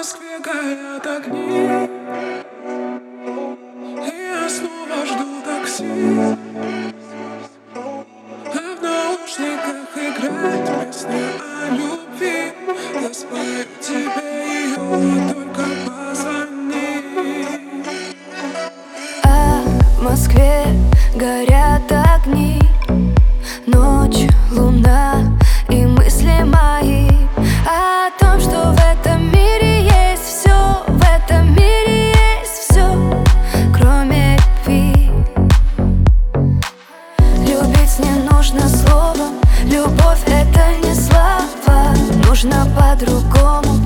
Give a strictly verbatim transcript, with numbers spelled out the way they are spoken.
Москве горят огни, и я снова жду такси. А в наушниках играет песня о любви. Я спою тебе ее, только позвони. А в Москве горят огни, ночь, луна и мысли мои о том, что в этом мире есть все, в этом мире есть все, кроме любви. Любить не нужно словом, любовь это не слова, нужно по-другому.